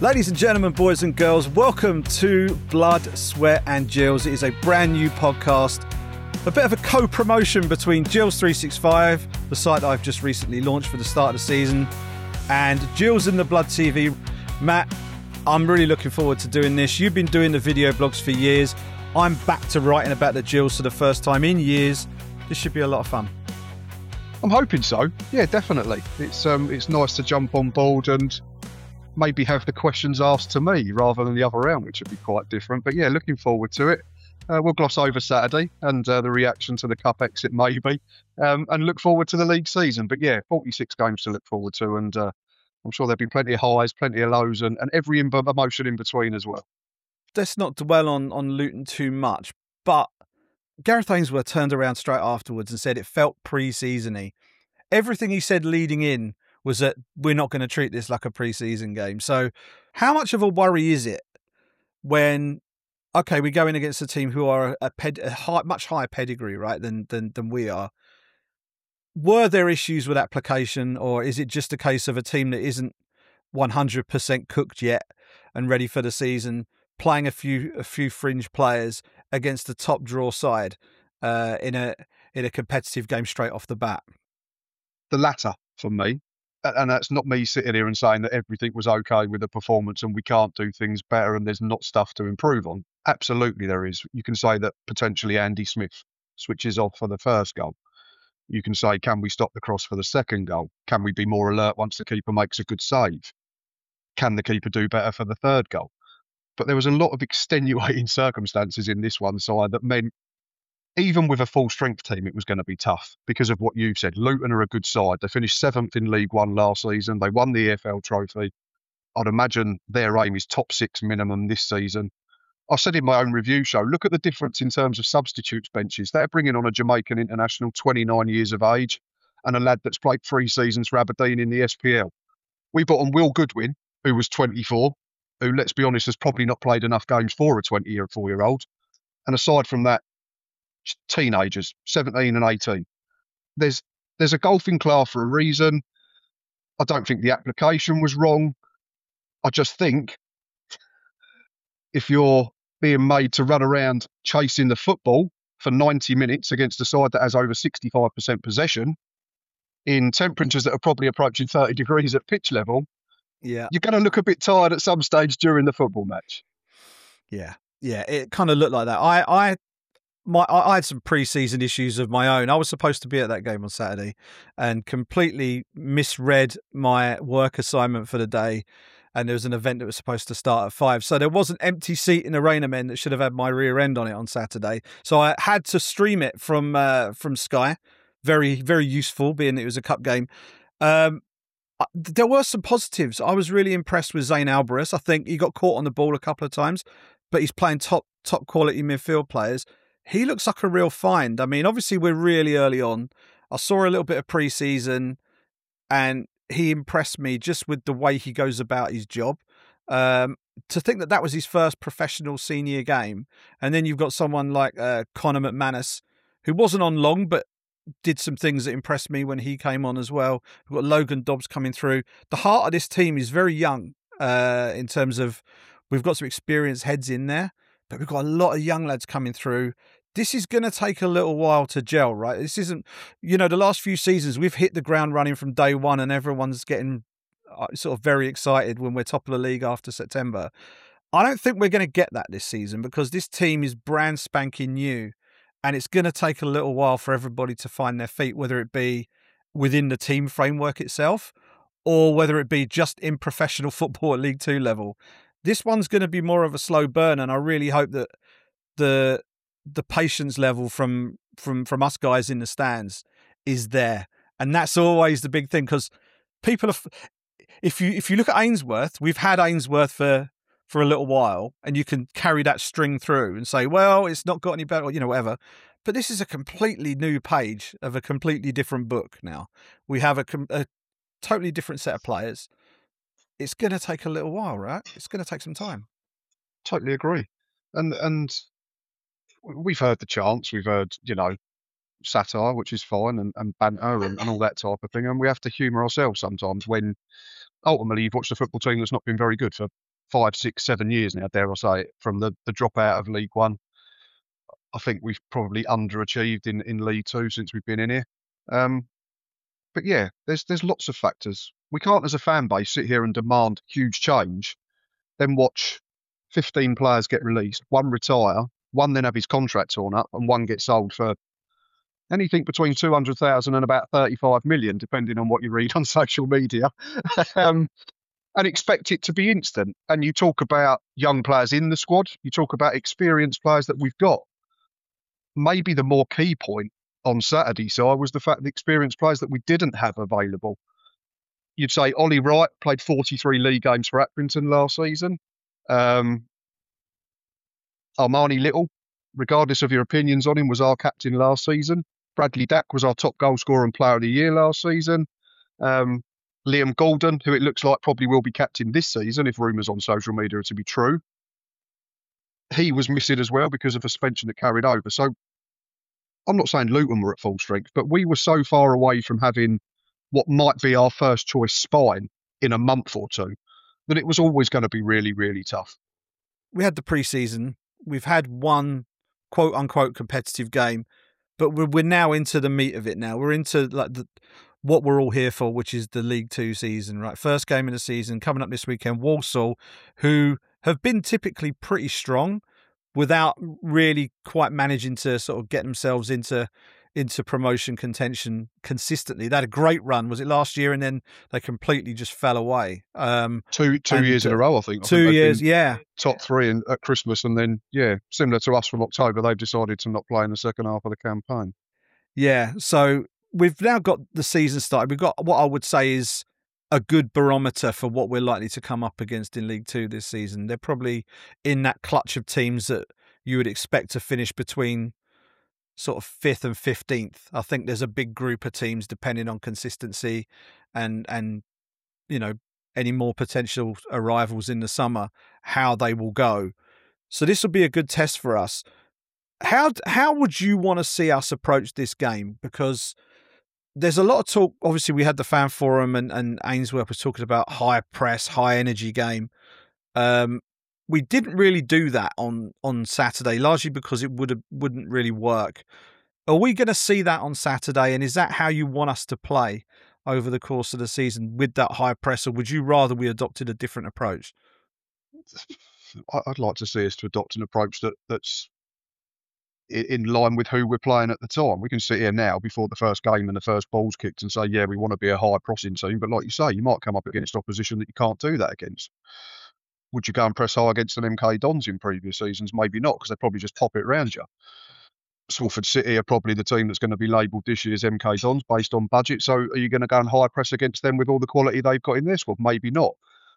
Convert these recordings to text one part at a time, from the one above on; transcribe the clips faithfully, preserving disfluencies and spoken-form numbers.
Ladies and gentlemen, boys and girls, welcome to Blood, Sweat and Gills. It is a brand new podcast, a bit of a co-promotion between Gills three sixty-five, the site that I've just recently launched for the start of the season, and Gills in the Blood T V. Matt, I'm really looking forward to doing this. You've been doing the video blogs for years. I'm back to writing about the Gills for the first time in years. This should be a lot of fun. I'm hoping so. Yeah, definitely. It's um, it's nice to jump on board and maybe have the questions asked to me rather than the other round, which would be quite different. But yeah, looking forward to it. Uh, we'll gloss over Saturday and uh, the reaction to the Cup exit maybe, um, and look forward to the league season. But yeah, forty-six games to look forward to, and uh, I'm sure there'll be plenty of highs, plenty of lows, and, and every em- emotion in between as well. Let's not dwell on, on Luton too much, but Gareth Ainsworth turned around straight afterwards and said it felt pre-season-y. Everything he said leading in was that we're not going to treat this like a pre-season game. So how much of a worry is it when, okay, we go in against a team who are a, ped, a high, much higher pedigree, right, than, than than we are? Were there issues with application, or is it just a case of a team that isn't one hundred percent cooked yet and ready for the season, playing a few a few fringe players against the top draw side uh, in a in a competitive game straight off the bat? The latter for me. And that's not me sitting here and saying that everything was okay with the performance and we can't do things better and there's not stuff to improve on. Absolutely there is. You can say that potentially Andy Smith switches off for the first goal. You can say, can we stop the cross for the second goal? Can we be more alert once the keeper makes a good save? Can the keeper do better for the third goal? But there was a lot of extenuating circumstances in this one side that meant even with a full strength team, it was going to be tough because of what you've said. Luton are a good side. They finished seventh in League One last season. They won the E F L trophy. I'd imagine their aim is top six minimum this season. I said in my own review show, look at the difference in terms of substitutes benches. They're bringing on a Jamaican international, twenty-nine years of age, and a lad that's played three seasons for Aberdeen in the S P L. We brought on Will Goodwin, who was twenty-four, who, let's be honest, has probably not played enough games for a twenty-four-year-old. And aside from that, teenagers, seventeen and eighteen. There's there's a golfing class for a reason. I don't think the application was wrong. I just think if you're being made to run around chasing the football for ninety minutes against a side that has over sixty-five percent possession in temperatures that are probably approaching thirty degrees at pitch level, yeah, you're going to look a bit tired at some stage during the football match. Yeah, yeah, it kind of looked like that. I, I My, I had some pre-season issues of my own. I was supposed to be at that game on Saturday and completely misread my work assignment for the day. And there was an event that was supposed to start at five. So there was an empty seat in the Rainer Men that should have had my rear end on it on Saturday. So I had to stream it from uh, from Sky. Very, very useful, being it was a cup game. Um, there were some positives. I was really impressed with Zayn Alvarez. I think he got caught on the ball a couple of times, but he's playing top top quality midfield players. He looks like a real find. I mean, obviously, we're really early on. I saw a little bit of pre-season, and he impressed me just with the way he goes about his job. Um, to think that that was his first professional senior game, and then you've got someone like uh, Conor McManus, who wasn't on long, but did some things that impressed me when he came on as well. We've got Logan Dobbs coming through. The heart of this team is very young uh, in terms of we've got some experienced heads in there, but we've got a lot of young lads coming through. This is going to take a little while to gel, right? This isn't, you know, the last few seasons, we've hit the ground running from day one and everyone's getting sort of very excited when we're top of the league after September. I don't think we're going to get that this season because this team is brand spanking new and it's going to take a little while for everybody to find their feet, whether it be within the team framework itself or whether it be just in professional football at League Two level. This one's going to be more of a slow burn, and I really hope that the the patience level from from from us guys in the stands is there, and that's always the big thing because people are. If you if you look at Ainsworth, we've had Ainsworth for for a little while, and you can carry that string through and say, well, it's not got any better, or, you know, whatever. But this is a completely new page of a completely different book. Now we have a, a totally different set of players. It's going to take a little while, right? It's going to take some time. Totally agree. And and we've heard the chants, we've heard, you know, satire, which is fine, and, and banter and, and all that type of thing. And we have to humour ourselves sometimes when ultimately you've watched a football team that's not been very good for five, six, seven years now, dare I say it, from the, the drop out of League One. I think we've probably underachieved in, in League Two since we've been in here. Um, but yeah, there's there's lots of factors. We can't, as a fan base, sit here and demand huge change, then watch fifteen players get released, one retire, one then have his contract torn up, and one get sold for anything between two hundred thousand and about thirty-five million, depending on what you read on social media. um, and expect it to be instant. And you talk about young players in the squad, you talk about experienced players that we've got. Maybe the more key point on Saturday, so was the fact that experienced players that we didn't have available. You'd say Ollie Wright played forty-three league games for Accrington last season. Um, Armani Little, regardless of your opinions on him, was our captain last season. Bradley Dack was our top goal scorer and player of the year last season. Um, Liam Gordon, who it looks like probably will be captain this season if rumours on social media are to be true, he was missing as well because of a suspension that carried over. So I'm not saying Luton were at full strength, but we were so far away from having what might be our first choice spine in a month or two that it was always going to be really, really tough. We had the pre-season. We've had one quote unquote competitive game, but we're, we're now into the meat of it now. We're into like the, what we're all here for, which is the League Two season, right? First game of the season coming up this weekend. Walsall, who have been typically pretty strong without really quite managing to sort of get themselves into into promotion contention consistently. They had a great run, was it last year? And then they completely just fell away. Um, two two and, years in a row, I think. I two think years, yeah. Top three in, at Christmas, and then, yeah, similar to us from October, they've decided to not play in the second half of the campaign. Yeah, so we've now got the season started. We've got what I would say is a good barometer for what we're likely to come up against in League Two this season. They're probably in that clutch of teams that you would expect to finish between sort of fifth and fifteenth. I think there's a big group of teams depending on consistency and, and you know, any more potential arrivals in the summer, how they will go. So this will be a good test for us. How how would you want to see us approach this game? Because there's a lot of talk. Obviously, we had the fan forum and, and Ainsworth was talking about high press, high energy game. Um, we didn't really do that on, on Saturday, largely because it would wouldn't really work. Are we going to see that on Saturday? And is that how you want us to play over the course of the season with that high press? Or would you rather we adopted a different approach? I'd like to see us to adopt an approach that that's in line with who we're playing at the time. We can sit here now before the first game and the first ball's kicked and say, yeah, we want to be a high pressing team. But like you say, you might come up against opposition that you can't do that against. Would you go and press high against an M K Dons in previous seasons? Maybe not, because they probably just pop it around you. Salford City are probably the team that's going to be labelled this year as M K Dons based on budget. So are you going to go and high press against them with all the quality they've got in their squad? Maybe not.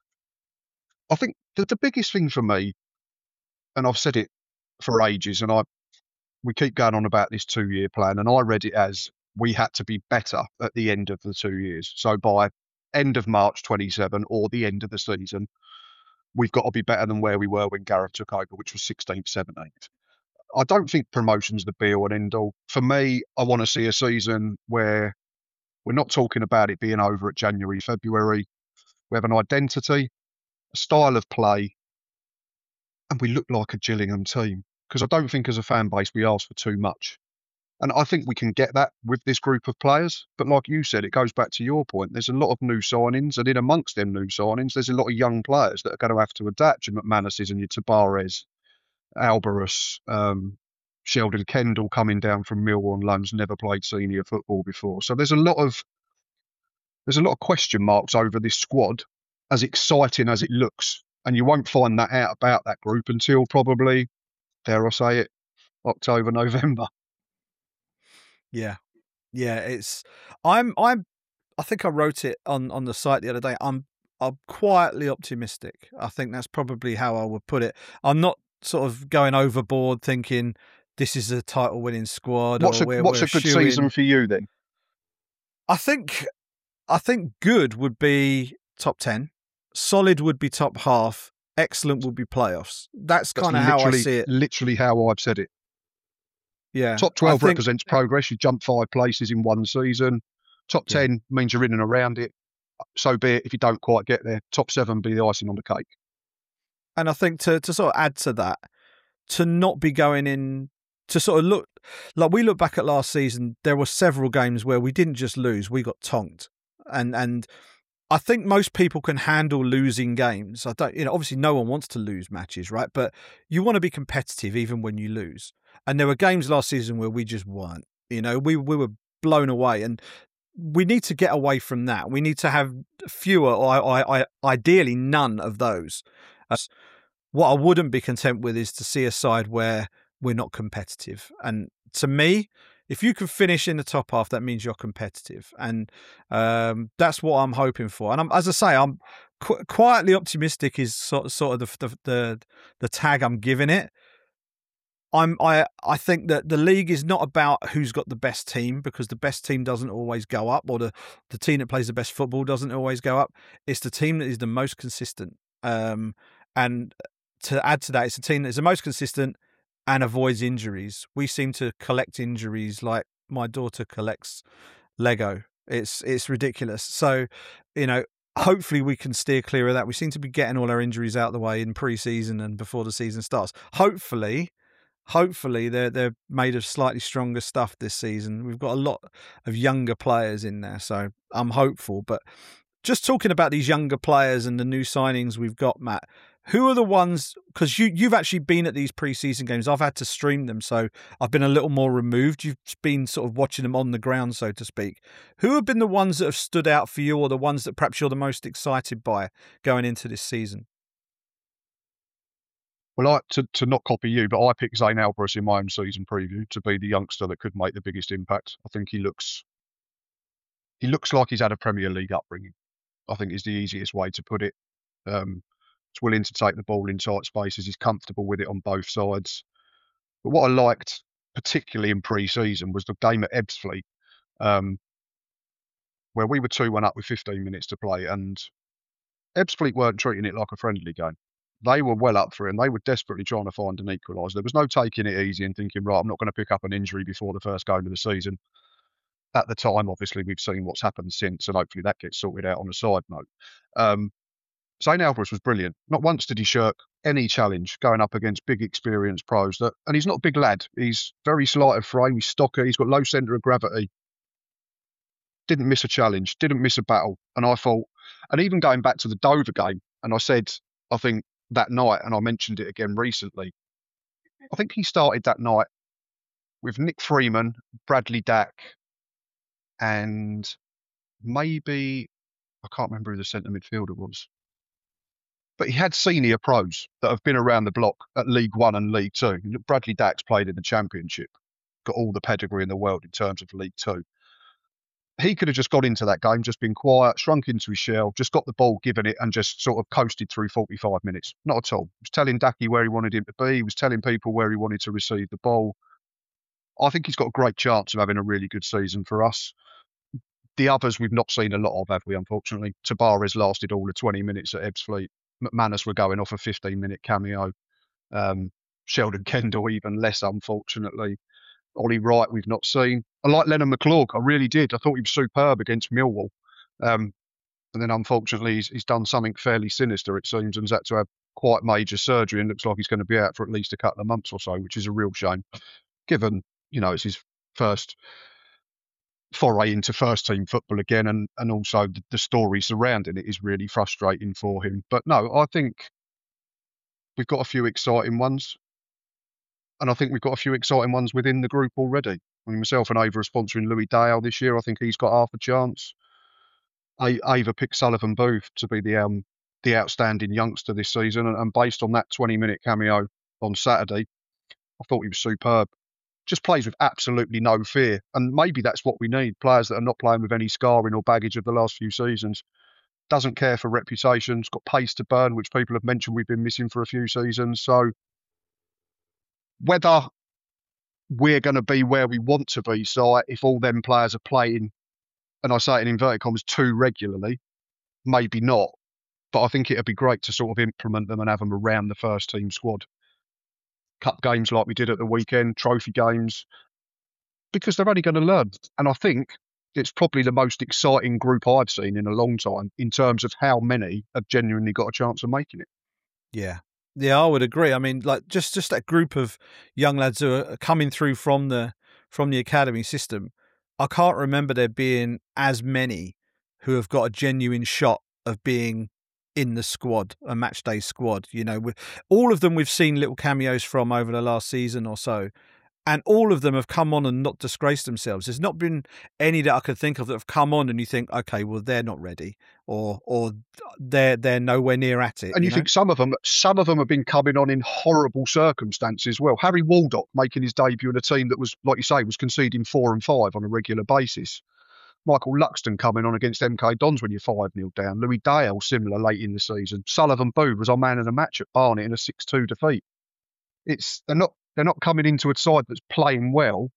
I think the, the biggest thing for me, and I've said it for ages, and I we keep going on about this two-year plan, and I read it as we had to be better at the end of the two years. So by end of March twenty-seven or the end of the season, we've got to be better than where we were when Gareth took over, which was sixteenth, seventeenth. I don't think promotion's the be-all and end-all. For me, I want to see a season where we're not talking about it being over at January, February. We have an identity, a style of play, and we look like a Gillingham team. Because I don't think as a fan base we ask for too much. And I think we can get that with this group of players. But like you said, it goes back to your point. There's a lot of new signings, and in amongst them new signings, there's a lot of young players that are going to have to adapt. Your McManus's and your Tabares, Alvarez, um, Sheldon Kendall coming down from Millwall on loans, never played senior football before. So there's a lot of there's a lot of question marks over this squad, as exciting as it looks. And you won't find that out about that group until probably, dare I say it, October, November. Yeah. Yeah, it's I'm I'm I think I wrote it on, on the site the other day. I'm I'm quietly optimistic. I think that's probably how I would put it. I'm not sort of going overboard thinking this is a title winning squad. What's or a we're, what's we're a good shoo-in. season for you then? I think I think good would be top ten. Solid would be top half. Excellent would be playoffs. That's, That's kind of how I literally- see it. Literally how I've said it. Yeah. Top I twelve think- represents progress. You jump five places in one season. Top Yeah. ten means you're in and around it. So be it if you don't quite get there. Top seven be the icing on the cake. And I think to, to sort of add to that, to not be going in, to sort of look, like we look back at last season, there were several games where we didn't just lose, we got tonked. And, and I think most people can handle losing games. I don't, you know, obviously no one wants to lose matches, right? But you want to be competitive even when you lose. And there were games last season where we just weren't, you know, we, we were blown away. And we need to get away from that. We need to have fewer or I, I, ideally none of those. What I wouldn't be content with is to see a side where we're not competitive. And to me, if you can finish in the top half, that means you're competitive. And um, that's what I'm hoping for. And I'm, as I say, I'm qu- quietly optimistic is sort of, sort of the, the, the, the tag I'm giving it. I'm, I, I think that the league is not about who's got the best team, because the best team doesn't always go up, or the, the team that plays the best football doesn't always go up. It's the team that is the most consistent. Um, and to add to that, it's a team that is the most consistent and avoids injuries. We seem to collect injuries like my daughter collects Lego. It's it's ridiculous. So, you know, hopefully we can steer clear of that. We seem to be getting all our injuries out of the way in pre-season and before the season starts. Hopefully, hopefully they're they're made of slightly stronger stuff this season. We've got a lot of younger players in there, so I'm hopeful. But just talking about these younger players and the new signings we've got, Matt, who are the ones, because you, you've actually been at these pre-season games. I've had to stream them, so I've been a little more removed. You've been sort of watching them on the ground, so to speak. Who have been the ones that have stood out for you, or the ones that perhaps you're the most excited by going into this season? Well, I, to, to not copy you, but I picked Zane Alvarez in my own season preview to be the youngster that could make the biggest impact. I think he looks he looks like he's had a Premier League upbringing. I think is the easiest way to put it. Um, he's willing to take the ball in tight spaces. He's comfortable with it on both sides. But what I liked, particularly in pre-season, was the game at Ebbsfleet, um, where we were two one up with fifteen minutes to play, and Ebbsfleet weren't treating it like a friendly game. They were well up for it, and they were desperately trying to find an equaliser. There was no taking it easy and thinking, right, I'm not going to pick up an injury before the first game of the season. At the time, obviously, we've seen what's happened since, and hopefully that gets sorted out on a side note. Um, Zane Alvarez was brilliant. Not once did he shirk any challenge going up against big, experienced pros. That, and he's not a big lad. He's very slight of frame. He's stocky. He's got low centre of gravity. Didn't miss a challenge. Didn't miss a battle. And I thought, and even going back to the Dover game, and I said, I think that night, and I mentioned it again recently, I think he started that night with Nick Freeman, Bradley Dack, and maybe, I can't remember who the centre midfielder was. But he had senior pros that have been around the block at League One and League Two. Bradley Dack's played in the Championship, got all the pedigree in the world in terms of League Two. He could have just got into that game, just been quiet, shrunk into his shell, just got the ball, given it, and just sort of coasted through forty-five minutes. Not at all. He was telling Dacky where he wanted him to be. He was telling people where he wanted to receive the ball. I think he's got a great chance of having a really good season for us. The others we've not seen a lot of, have we, unfortunately? Tabares lasted all of twenty minutes at Ebbsfleet. McManus were going off a fifteen-minute cameo. Um, Sheldon Kendall even less, unfortunately. Ollie Wright we've not seen. I like Lennon McClurg. I really did. I thought he was superb against Millwall. Um, and then, unfortunately, he's, he's done something fairly sinister, it seems, and has had to have quite major surgery and looks like he's going to be out for at least a couple of months or so, which is a real shame, given, you know, it's his first foray into first team football again, and and also the, the story surrounding it is really frustrating for him. But no, I think we've got a few exciting ones, and I think we've got a few exciting ones within the group already. I mean, myself and Ava are sponsoring Louis Dale this year. I think he's got half a chance. I, Ava picked Sullivan Booth to be the um the outstanding youngster this season, and, and based on that twenty minute cameo on Saturday, I thought he was superb. Just plays with absolutely no fear. And maybe that's what we need. Players that are not playing with any scarring or baggage of the last few seasons. Doesn't care for reputations, got pace to burn, which people have mentioned we've been missing for a few seasons. So whether we're going to be where we want to be, so if all them players are playing, and I say it in inverted commas, too regularly, maybe not. But I think it'd be great to sort of implement them and have them around the first team squad. Cup games like we did at the weekend, trophy games, because they're only going to learn. And I think it's probably the most exciting group I've seen in a long time in terms of how many have genuinely got a chance of making it. Yeah. Yeah, I would agree. I mean, like just just that group of young lads who are coming through from the from the academy system. I can't remember there being as many who have got a genuine shot of being in the squad, a match day squad. You know, all of them we've seen little cameos from over the last season or so. And all of them have come on and not disgraced themselves. There's not been any that I could think of that have come on and you think, okay, well, they're not ready, or or they're they're nowhere near at it. And you, you know? think some of them, some of them have been coming on in horrible circumstances. Well, Harry Waldock making his debut in a team that was, like you say, was conceding four and five on a regular basis. Michael Luxton coming on against M K Dons when you're five nil down. Louis Dale similar late in the season. Sullivan Booth was our man of the match at Barnet in a six two defeat. It's they're not they're not coming into a side that's playing well,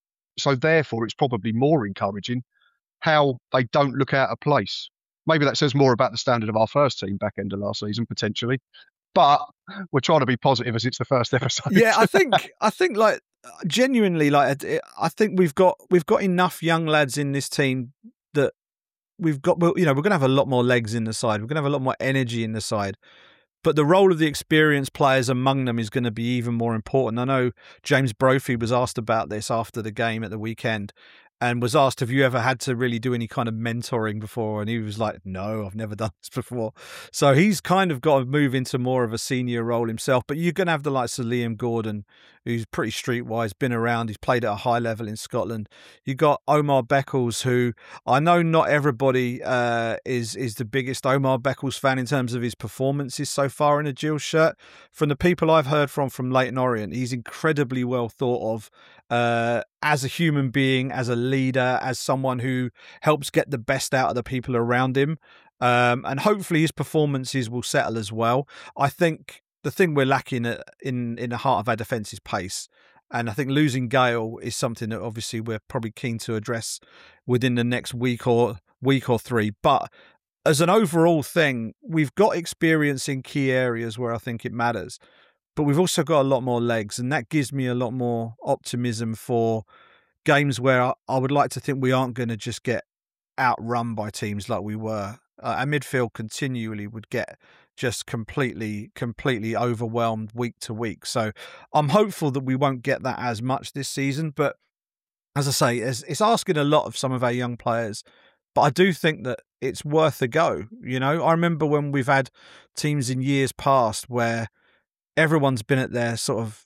so therefore it's probably more encouraging how they don't look out of place. Maybe that says more about the standard of our first team back end of last season potentially, but we're trying to be positive as it's the first episode. Yeah, I think I think like genuinely, like I think we've got we've got enough young lads in this team that we've got. You know, we're going to have a lot more legs in the side. We're going to have a lot more energy in the side. But the role of the experienced players among them is going to be even more important. I know James Brophy was asked about this after the game at the weekend and was asked, have you ever had to really do any kind of mentoring before? And he was like, no, I've never done this before. So he's kind of got to move into more of a senior role himself. But you're going to have the likes of Liam Gordon, who's pretty streetwise, been around. He's played at a high level in Scotland. You've got Omar Beckles, who I know not everybody uh, is is the biggest Omar Beckles fan in terms of his performances so far in a Gills shirt. From the people I've heard from from Leyton Orient, he's incredibly well thought of uh, as a human being, as a leader, as someone who helps get the best out of the people around him. Um, and hopefully his performances will settle as well. I think the thing we're lacking in in the heart of our defence is pace. And I think losing Gale is something that obviously we're probably keen to address within the next week or week or three. But as an overall thing, we've got experience in key areas where I think it matters. But we've also got a lot more legs, and that gives me a lot more optimism for games where I would like to think we aren't going to just get outrun by teams like we were. Uh, our midfield continually would get just completely, completely overwhelmed week to week. So I'm hopeful that we won't get that as much this season. But as I say, it's, it's asking a lot of some of our young players. But I do think that it's worth a go. You know, I remember when we've had teams in years past where everyone's been at their sort of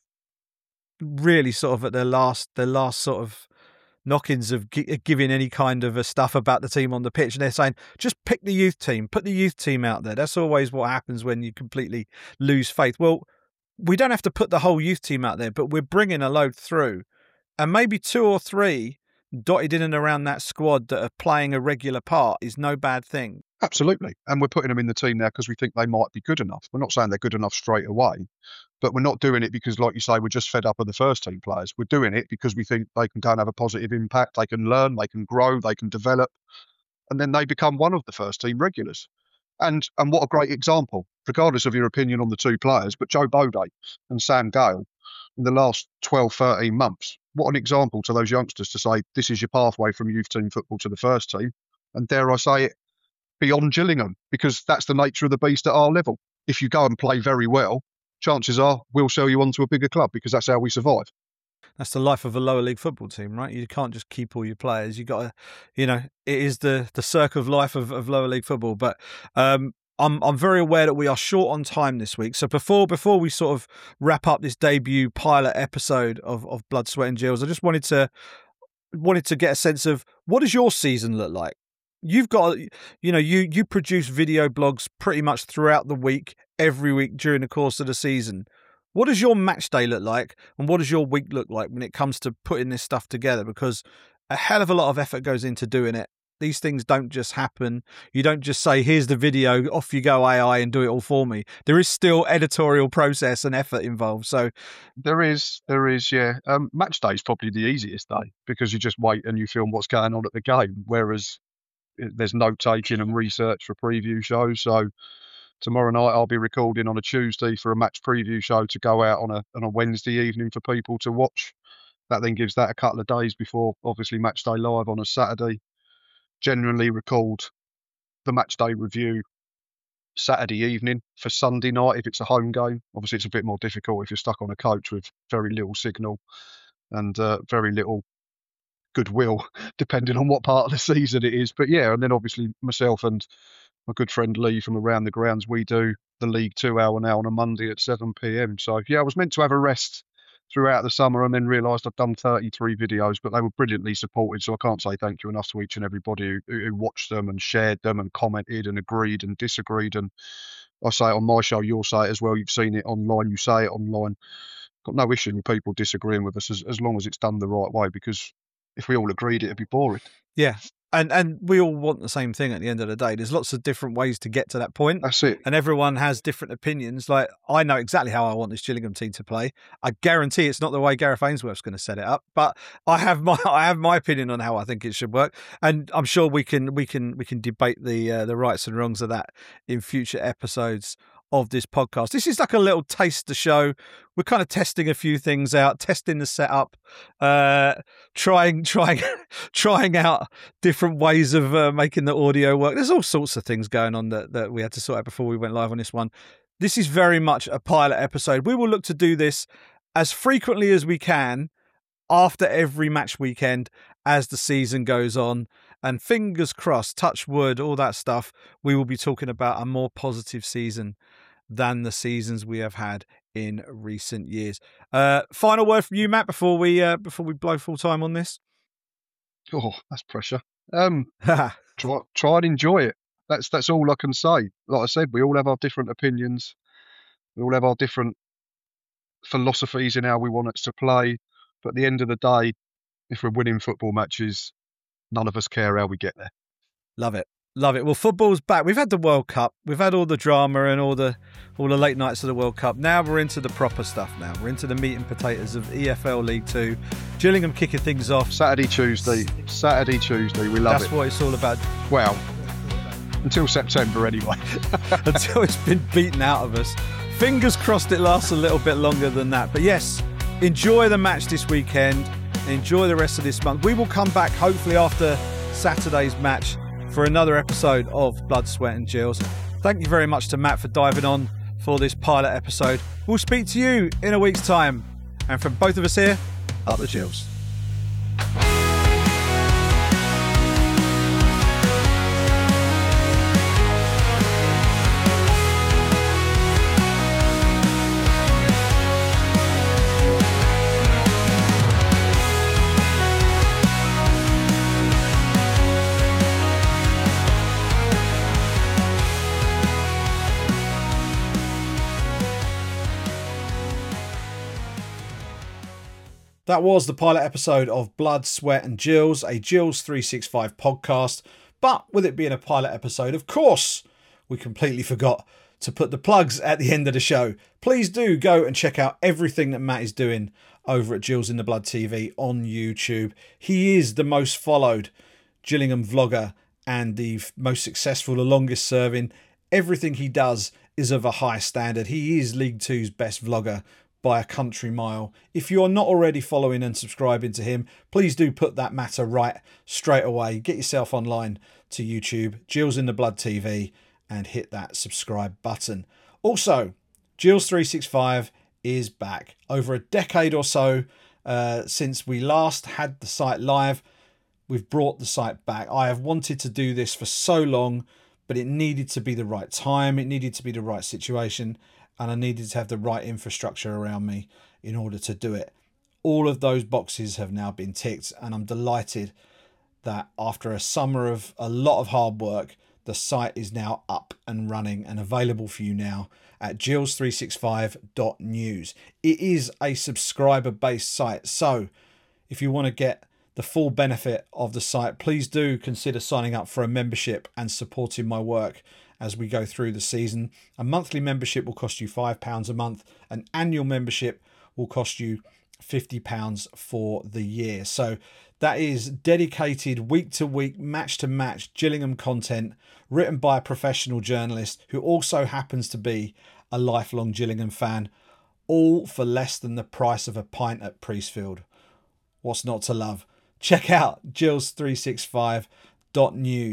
really sort of at their last, their last sort of knock-ins of gi- giving any kind of a stuff about the team on the pitch. And they're saying, just pick the youth team, put the youth team out there. That's always what happens when you completely lose faith. Well, we don't have to put the whole youth team out there, but we're bringing a load through. And maybe two or three dotted in and around that squad that are playing a regular part is no bad thing. Absolutely. And we're putting them in the team now because we think they might be good enough. We're not saying they're good enough straight away, but we're not doing it because, like you say, we're just fed up of the first team players. We're doing it because we think they can go and have a positive impact. They can learn, they can grow, they can develop, and then they become one of the first team regulars. And and what a great example, regardless of your opinion on the two players, but Joe Bode and Sam Gale in the last twelve, thirteen months. What an example to those youngsters to say, this is your pathway from youth team football to the first team. And dare I say it, beyond Gillingham, because that's the nature of the beast at our level. If you go and play very well, chances are we'll sell you on to a bigger club because that's how we survive. That's the life of a lower league football team, right? You can't just keep all your players. You got to, you know, it is the the circle of life of, of lower league football. But um, I'm I'm very aware that we are short on time this week. So before before we sort of wrap up this debut pilot episode of, of Blood, Sweat and Gills, I just wanted to wanted to get a sense of what does your season look like? You've got, you know, you you produce video blogs pretty much throughout the week, every week during the course of the season. What does your match day look like, and what does your week look like when it comes to putting this stuff together? Because a hell of a lot of effort goes into doing it. These things don't just happen. You don't just say, here's the video, off you go A I and do it all for me. There is still editorial process and effort involved. So there is, there is, yeah. Um, match day is probably the easiest day because you just wait and you film what's going on at the game, whereas there's note taking and research for preview shows. So tomorrow night I'll be recording on a Tuesday for a match preview show to go out on a on a Wednesday evening for people to watch. That then gives that a couple of days before obviously match day live on a Saturday. Generally record the match day review Saturday evening for Sunday night if it's a home game. Obviously, it's a bit more difficult if you're stuck on a coach with very little signal and uh, very little goodwill, depending on what part of the season it is. But yeah, and then obviously myself and my good friend Lee from Around the Grounds, we do the League Two hour now on a Monday at seven p m. So yeah, I was meant to have a rest throughout the summer and then realised I'd done thirty-three videos, but they were brilliantly supported. So I can't say thank you enough to each and everybody who, who watched them and shared them and commented and agreed and disagreed. And I say it on my show, you'll say it as well. You've seen it online, you say it online. Got no issue with people disagreeing with us as, as long as it's done the right way, because if we all agreed, it'd be boring. Yeah. And and we all want the same thing at the end of the day. There's lots of different ways to get to that point. That's it. And everyone has different opinions. Like, I know exactly how I want this Gillingham team to play. I guarantee it's not the way Gareth Ainsworth's going to set it up. But I have my I have my opinion on how I think it should work. And I'm sure we can we can we can debate the uh, the rights and wrongs of that in future episodes of this podcast. This is like a little taster show. We're kind of testing a few things out, testing the setup, uh, trying, trying, trying out different ways of uh, making the audio work. There's all sorts of things going on that, that we had to sort out before we went live on this one. This is very much a pilot episode. We will look to do this as frequently as we can after every match weekend as the season goes on. And fingers crossed, touch wood, all that stuff, we will be talking about a more positive season than the seasons we have had in recent years. Uh, final word from you, Matt, before we uh, before we blow full time on this. Oh, that's pressure. Um, try try and enjoy it. That's that's all I can say. Like I said, we all have our different opinions. We all have our different philosophies in how we want it to play. But at the end of the day, if we're winning football matches, none of us care how we get there. Love it. Love it. Well, football's back. We've had the World Cup. We've had all the drama and all the all the late nights of the World Cup. Now we're into the proper stuff now. We're into the meat and potatoes of E F L League Two. Gillingham kicking things off. Saturday, Tuesday. Saturday, Tuesday. We love That's it. That's what it's all about. Well, until September anyway. Until it's been beaten out of us. Fingers crossed it lasts a little bit longer than that. But yes, enjoy the match this weekend. Enjoy the rest of this month. We will come back hopefully after Saturday's match for another episode of Blood, Sweat and Gills. Thank you very much to Matt for diving on for this pilot episode. We'll speak to you in a week's time. And from both of us here, up the Gills. That was the pilot episode of Blood, Sweat and Gills, a Gills three sixty-five podcast. But with it being a pilot episode, of course, we completely forgot to put the plugs at the end of the show. Please do go and check out everything that Matt is doing over at Gills in the Blood T V on YouTube. He is the most followed Gillingham vlogger and the most successful, the longest serving. Everything he does is of a high standard. He is League Two's best vlogger by a country mile. If you're not already following and subscribing to him, please do put that matter right straight away. Get yourself online to YouTube, Gills in the Blood T V, and hit that subscribe button. Also, Gills three sixty-five is back. Over a decade or so uh, since we last had the site live, we've brought the site back. I have wanted to do this for so long, but it needed to be the right time. It needed to be the right situation. And I needed to have the right infrastructure around me in order to do it. All of those boxes have now been ticked, and I'm delighted that after a summer of a lot of hard work, the site is now up and running and available for you now at gills three sixty-five dot news. It is a subscriber-based site, so if you want to get the full benefit of the site, please do consider signing up for a membership and supporting my work as we go through the season. A monthly membership will cost you five pounds a month. An annual membership will cost you fifty pounds for the year. So that is dedicated week to week, match to match Gillingham content written by a professional journalist who also happens to be a lifelong Gillingham fan, all for less than the price of a pint at Priestfield. What's not to love? Check out gills three sixty-five dot news.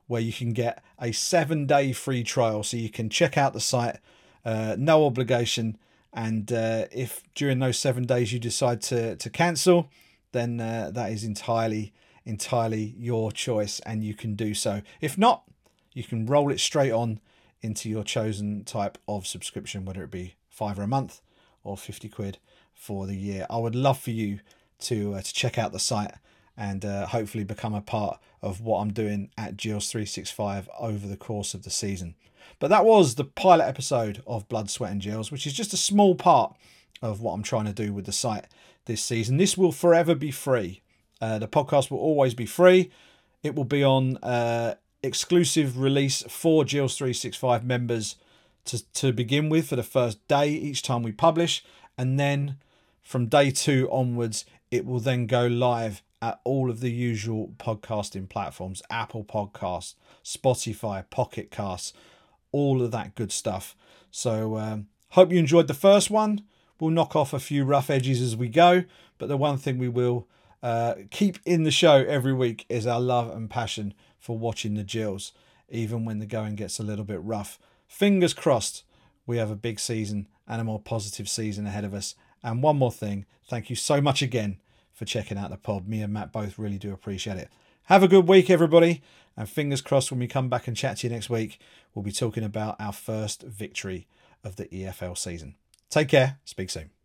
where you can get a seven-day free trial, so you can check out the site, uh, no obligation. And uh, if during those seven days you decide to to cancel, then uh, that is entirely entirely your choice, and you can do so. If not, you can roll it straight on into your chosen type of subscription, whether it be five a month or fifty quid for the year. I would love for you to uh, to check out the site and uh, hopefully become a part of what I'm doing at Gills three sixty-five over the course of the season. But that was the pilot episode of Blood, Sweat and Gills, which is just a small part of what I'm trying to do with the site this season. This will forever be free. Uh, the podcast will always be free. It will be on uh, exclusive release for Gills three sixty-five members to, to begin with for the first day each time we publish. And then from day two onwards, it will then go live at all of the usual podcasting platforms: Apple Podcasts, Spotify, Pocket Casts, all of that good stuff. So um, hope you enjoyed the first one. We'll knock off a few rough edges as we go, but the one thing we will uh, keep in the show every week is our love and passion for watching the Gills, even when the going gets a little bit rough. Fingers crossed we have a big season and a more positive season ahead of us. And one more thing, thank you so much again for checking out the pod. Me and Matt both really do appreciate it. Have a good week, everybody. And fingers crossed when we come back and chat to you next week, we'll be talking about our first victory of the E F L season. Take care. Speak soon.